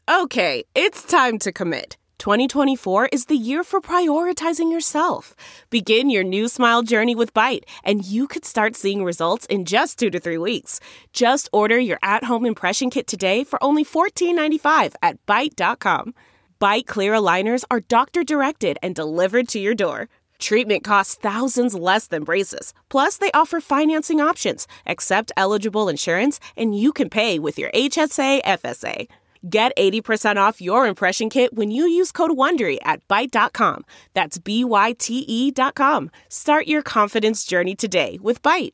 Okay, it's time to commit. 2024 is the year for prioritizing yourself. Begin your new smile journey with Byte, and you could start seeing results in just 2 to 3 weeks. Just order your at-home impression kit today for only $14.95 at Byte.com. Byte Clear aligners are doctor-directed and delivered to your door. Treatment costs thousands less than braces. Plus, they offer financing options, accept eligible insurance, and you can pay with your HSA, FSA. Get 80% off your impression kit when you use code WONDERY at Byte.com. That's BYTE.com. Start your confidence journey today with Byte.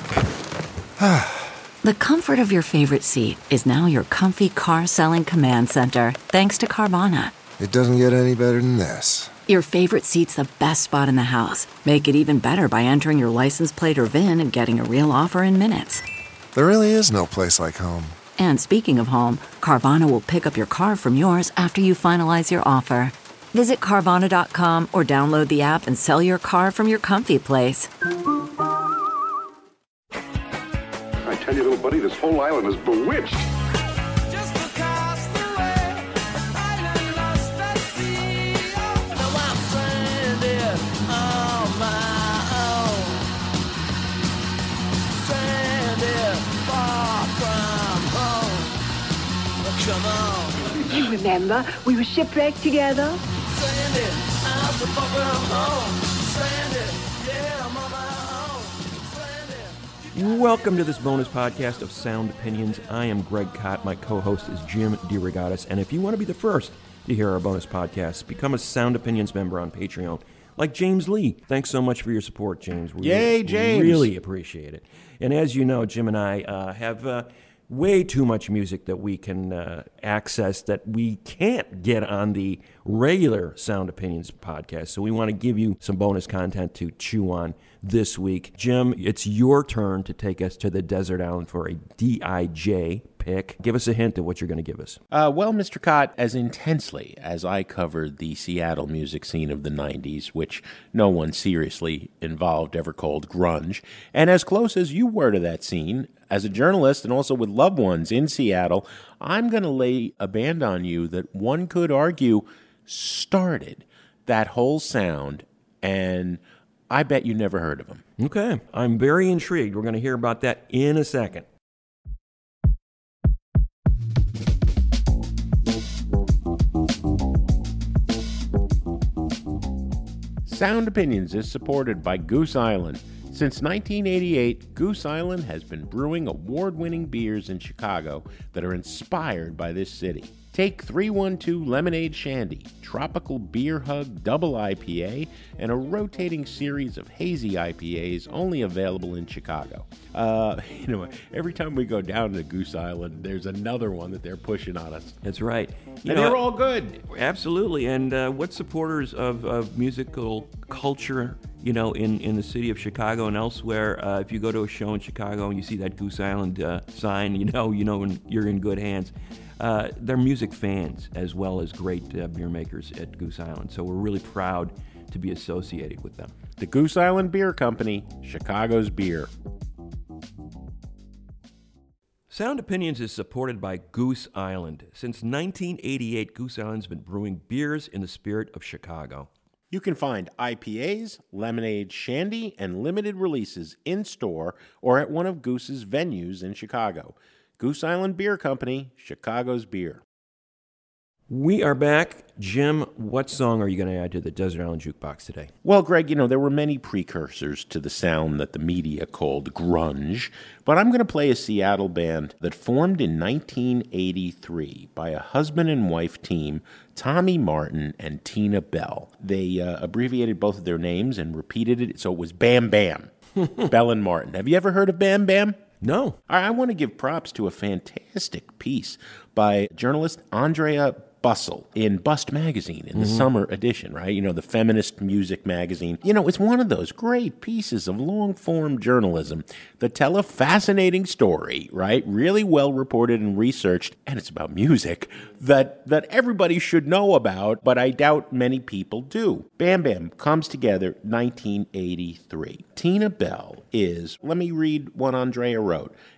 The comfort of your favorite seat is now your comfy car-selling command center, thanks to Carvana. It doesn't get any better than this. Your favorite seat's the best spot in the house. Make it even better by entering your license plate or VIN and getting a real offer in minutes. There really is no place like home. And speaking of home, Carvana will pick up your car from yours after you finalize your offer. Visit Carvana.com or download the app and sell your car from your comfy place. I tell you, little buddy, this whole island is bewitched. You remember, we were shipwrecked together. Welcome to this bonus podcast of Sound Opinions. I am Greg Kot. My co-host is Jim DeRogatis. And if you want to be the first to hear our bonus podcasts, become a Sound Opinions member on Patreon, like James Lee. Thanks so much for your support, James. Yay, James. Really appreciate it. And as you know, Jim and I have way too much music that we can access that we can't get on the regular Sound Opinions podcast. So we want to give you some bonus content to chew on this week. Jim, it's your turn to take us to the desert island for a DIJ pick. Give us a hint of what you're going to give us. Well, Mr. Kot, as intensely as I covered the Seattle music scene of the 90s, which no one seriously involved ever called grunge, and as close as you were to that scene, as a journalist and also with loved ones in Seattle, I'm going to lay a band on you that one could argue started that whole sound, and I bet you never heard of them. Okay, I'm very intrigued. We're going to hear about that in a second. Sound Opinions is supported by Goose Island. Since 1988, Goose Island has been brewing award-winning beers in Chicago that are inspired by this city. Take 312 Lemonade Shandy, Tropical Beer Hug Double IPA, and a rotating series of hazy IPAs only available in Chicago. Every time we go down to Goose Island, there's another one that they're pushing on us. That's right. They're all good. Absolutely. And what supporters of musical culture, in the city of Chicago and elsewhere, if you go to a show in Chicago and you see that Goose Island sign, you know when you're in good hands. They're music fans as well as great beer makers at Goose Island. So we're really proud to be associated with them. The Goose Island Beer Company, Chicago's beer. Sound Opinions is supported by Goose Island. Since 1988, Goose Island's been brewing beers in the spirit of Chicago. You can find IPAs, lemonade, shandy, and limited releases in-store or at one of Goose's venues in Chicago. Goose Island Beer Company, Chicago's beer. We are back. Jim, what song are you going to add to the Desert Island Jukebox today? Well, Greg, there were many precursors to the sound that the media called grunge, but I'm going to play a Seattle band that formed in 1983 by a husband and wife team, Tommy Martin and Tina Bell. They abbreviated both of their names and repeated it, so it was Bam Bam. Bell and Martin. Have you ever heard of Bam Bam? No. I want to give props to a fantastic piece by journalist Andrea Bustle in Bust magazine in the summer edition, right? The feminist music magazine. It's one of those great pieces of long-form journalism that tell a fascinating story, right? Really well reported and researched, and it's about music that everybody should know about, but I doubt many people do. Bam Bam comes together 1983. Tina Bell is, let me read what Andrea wrote,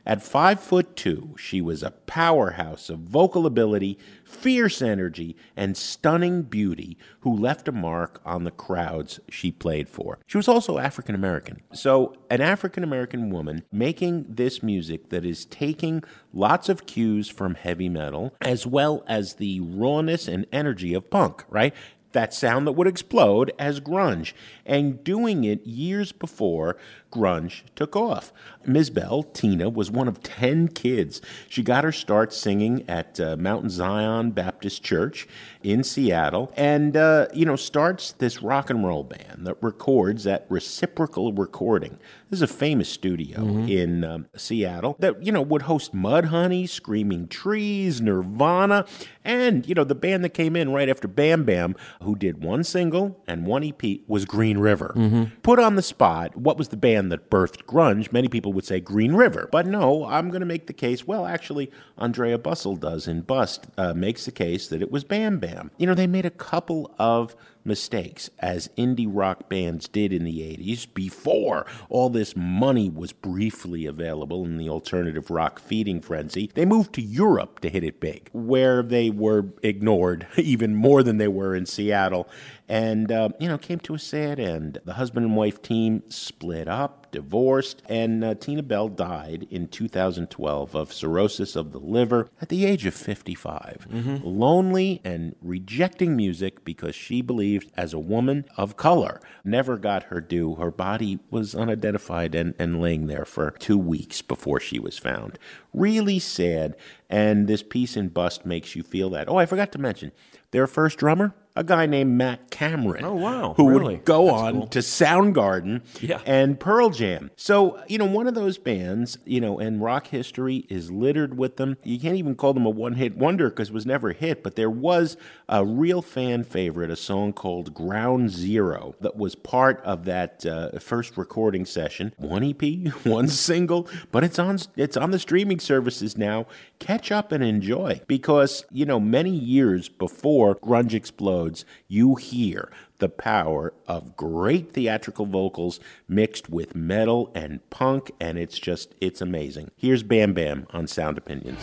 At 5'2", she was a powerhouse of vocal ability, fierce energy, and stunning beauty who left a mark on the crowds she played for. She was also African American. So an African American woman making this music that is taking lots of cues from heavy metal as well as the rawness and energy of punk, right? That sound that would explode as grunge, and doing it years before grunge took off. Ms. Bell, Tina, was one of 10 kids. She got her start singing at Mount Zion Baptist Church in Seattle, and, starts this rock and roll band that records at Reciprocal Recording. This is a famous studio in Seattle that, would host Mudhoney, Screaming Trees, Nirvana, and, the band that came in right after Bam Bam, who did one single and one EP, was Green River. Put on the spot, what was the band that birthed grunge? Many people would say Green River. But no, I'm going to make the case, well, actually, Andrea Bussell does in Bust, makes the case that it was Bam Bam. They made a couple of mistakes, as indie rock bands did in the 80s, before all this money was briefly available in the alternative rock feeding frenzy. They moved to Europe to hit it big, where they were ignored even more than they were in Seattle, and, came to a sad end. The husband and wife team split up, divorced, and Tina Bell died in 2012 of cirrhosis of the liver at the age of 55. Lonely and rejecting music because she believed as a woman of color never got her due. Her body was unidentified and laying there for 2 weeks before she was found. Really sad, and this piece in Bust makes you feel that. Oh, I forgot to mention, their first drummer, a guy named Matt Cameron. Oh, wow. Who Really? would go That's on cool. to Soundgarden and Pearl Jam. So, one of those bands, and rock history is littered with them. You can't even call them a one-hit wonder because it was never a hit, but there was a real fan favorite, a song called Ground Zero, that was part of that first recording session. One EP, one single, but it's on the streaming services now. Catch up and enjoy, because, many years before grunge explodes, you hear the power of great theatrical vocals mixed with metal and punk, and it's amazing. Here's Bam Bam on Sound Opinions.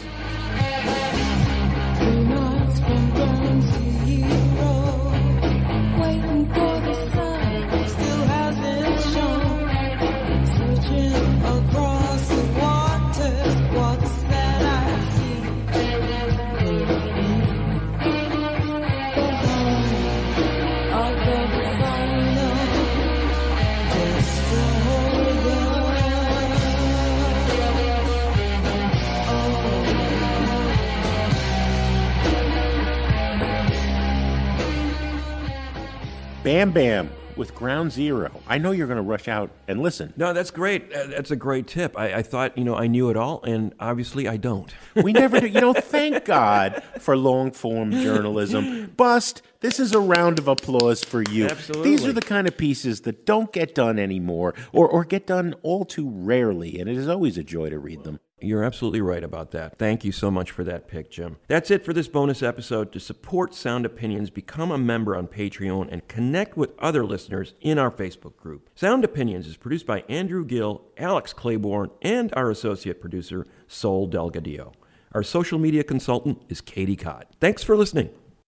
Bam Bam with Ground Zero. I know you're going to rush out and listen. No, that's great. That's a great tip. I thought, I knew it all, and obviously I don't. We never do. Thank God for long-form journalism. Bust, this is a round of applause for you. Absolutely. These are the kind of pieces that don't get done anymore, or get done all too rarely, and it is always a joy to read them. You're absolutely right about that. Thank you so much for that pick, Jim. That's it for this bonus episode. To support Sound Opinions, become a member on Patreon and connect with other listeners in our Facebook group. Sound Opinions is produced by Andrew Gill, Alex Claiborne, and our associate producer, Sol Delgadillo. Our social media consultant is Katie Cott. Thanks for listening.